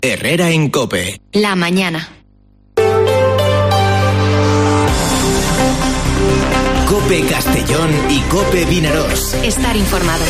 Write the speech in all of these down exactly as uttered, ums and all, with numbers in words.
Herrera en COPE. La mañana. COPE Castellón y COPE Vinarós. Estar informado.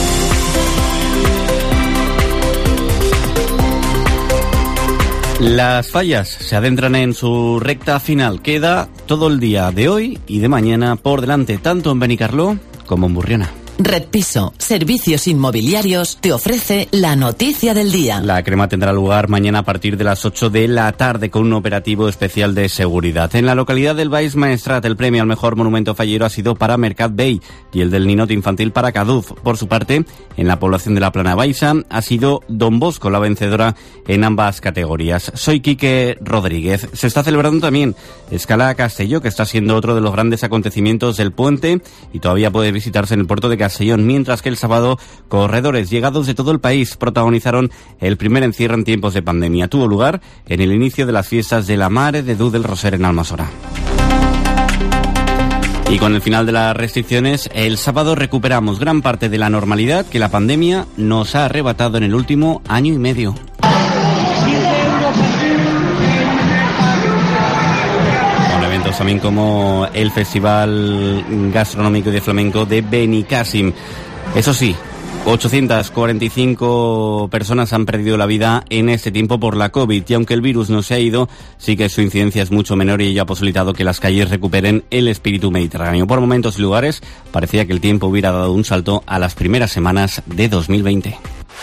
Las fallas se adentran en su recta final. Queda todo el día de hoy y de mañana por delante, tanto en Benicarló como en Burriana. Red Piso, servicios inmobiliarios, te ofrece la noticia del día. La crema tendrá lugar mañana a partir de las ocho de la tarde con un operativo especial de seguridad. En la localidad del Baix Maestrat, el premio al mejor monumento fallero ha sido para Mercat Bay y el del Ninot Infantil para Caduz. Por su parte, en la población de la Plana Baixa ha sido Don Bosco la vencedora en ambas categorías. Soy Quique Rodríguez. Se está celebrando también Escala Castelló, que está siendo otro de los grandes acontecimientos del puente y todavía puede visitarse en el puerto de Castellón, mientras que el sábado corredores llegados de todo el país protagonizaron el primer encierro en tiempos de pandemia. Tuvo lugar en el inicio de las fiestas de la Mare de Déu del Roser en Almassora. Y con el final de las restricciones, el sábado recuperamos gran parte de la normalidad que la pandemia nos ha arrebatado en el último año y medio. También como el Festival Gastronómico y de Flamenco de Benicàssim. Eso sí, ochocientas cuarenta y cinco personas han perdido la vida en este tiempo por la COVID, y aunque el virus no se ha ido, sí que su incidencia es mucho menor y ello ha posibilitado que las calles recuperen el espíritu mediterráneo. Por momentos y lugares parecía que el tiempo hubiera dado un salto a las primeras semanas de dos mil veinte.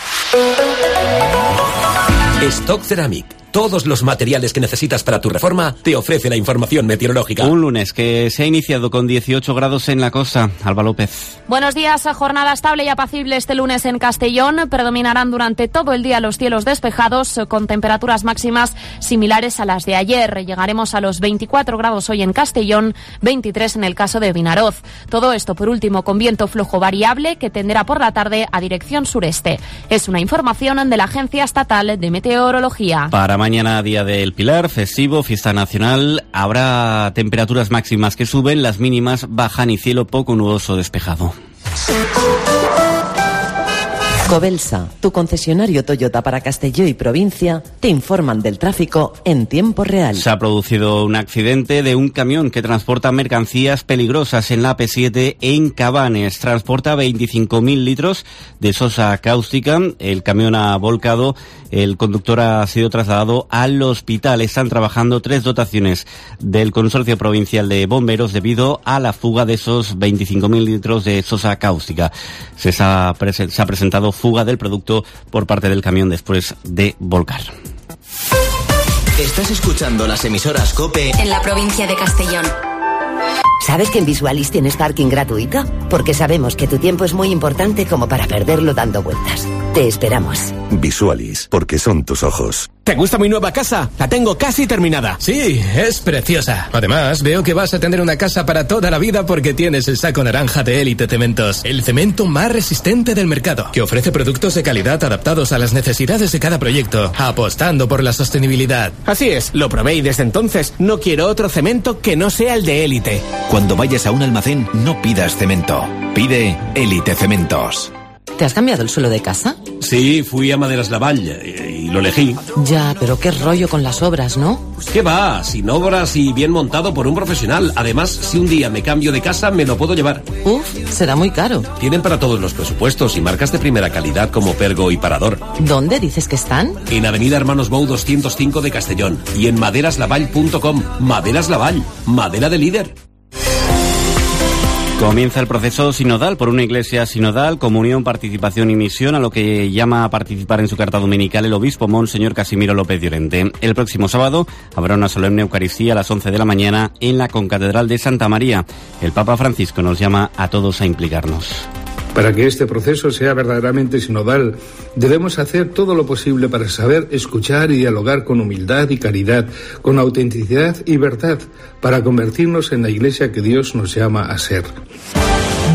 Stock Ceramic. Todos los materiales que necesitas para tu reforma te ofrece la información meteorológica. Un lunes que se ha iniciado con dieciocho grados en la costa. Alba López. Buenos días. Jornada estable y apacible este lunes en Castellón. Predominarán durante todo el día los cielos despejados con temperaturas máximas similares a las de ayer. Llegaremos a los veinticuatro grados hoy en Castellón, veintitrés en el caso de Vinaroz. Todo esto, por último, con viento flojo variable que tenderá por la tarde a dirección sureste. Es una información de la Agencia Estatal de Meteorología. Para mañana, día del Pilar, festivo, fiesta nacional, habrá temperaturas máximas que suben, las mínimas bajan y cielo poco nuboso despejado. Cobelsa, tu concesionario Toyota para Castelló y provincia, te informan del tráfico en tiempo real. Se ha producido un accidente de un camión que transporta mercancías peligrosas en la A P siete en Cabanes. Transporta veinticinco mil litros de sosa cáustica. El camión ha volcado. El conductor ha sido trasladado al hospital. Están trabajando tres dotaciones del Consorcio Provincial de Bomberos debido a la fuga de esos veinticinco mil litros de sosa cáustica. Se ha, presen- se ha presentado fuga del producto por parte del camión después de volcar. Estás escuchando las emisoras COPE en la provincia de Castellón. ¿Sabes que en Visualis tienes parking gratuito? Porque sabemos que tu tiempo es muy importante como para perderlo dando vueltas. Te esperamos. Visualis, porque son tus ojos. ¿Te gusta mi nueva casa? La tengo casi terminada. Sí, es preciosa. Además, veo que vas a tener una casa para toda la vida porque tienes el saco naranja de Élite Cementos, el cemento más resistente del mercado, que ofrece productos de calidad adaptados a las necesidades de cada proyecto, apostando por la sostenibilidad. Así es, lo probé y desde entonces no quiero otro cemento que no sea el de Élite. Cuando vayas a un almacén, no pidas cemento. Pide Élite Cementos. ¿Te has cambiado el suelo de casa? Sí, fui a Maderas Lavall y, y lo elegí. Ya, pero qué rollo con las obras, ¿no? ¿Qué va? Sin obras y bien montado por un profesional. Además, si un día me cambio de casa, me lo puedo llevar. Uf, será muy caro. Tienen para todos los presupuestos y marcas de primera calidad como Pergo y Parador. ¿Dónde dices que están? En Avenida Hermanos Bou doscientos cinco de Castellón y en maderas lavall punto com. Maderas Lavall, madera de líder. Comienza el proceso sinodal por una iglesia sinodal, comunión, participación y misión, a lo que llama a participar en su carta dominical el obispo Monseñor Casimiro López Llorente. El próximo sábado habrá una solemne Eucaristía a las once de la mañana en la Concatedral de Santa María. El Papa Francisco nos llama a todos a implicarnos. Para que este proceso sea verdaderamente sinodal, debemos hacer todo lo posible para saber escuchar y dialogar con humildad y caridad, con autenticidad y verdad, para convertirnos en la Iglesia que Dios nos llama a ser.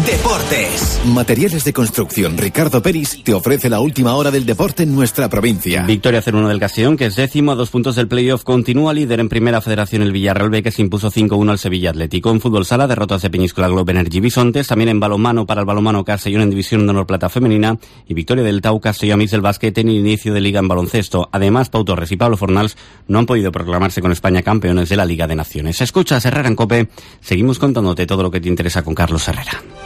Deportes. Materiales de construcción Ricardo Peris te ofrece la última hora del deporte en nuestra provincia. Victoria cero uno del Castellón, que es décimo a dos puntos del playoff. Continúa líder en Primera Federación el Villarreal B, que se impuso cinco uno al Sevilla Atlético. En fútbol sala, derrotas de Peñíscola Globe Energy Bisontes. También en balonmano para el balonmano Castellón en División de Honor Plata Femenina. Y victoria del Tau Castellón Mix del Básquet en el inicio de Liga en baloncesto. Además, Pau Torres y Pablo Fornals no han podido proclamarse con España campeones de la Liga de Naciones. Escuchas Herrera en COPE. Seguimos contándote todo lo que te interesa con Carlos Herrera.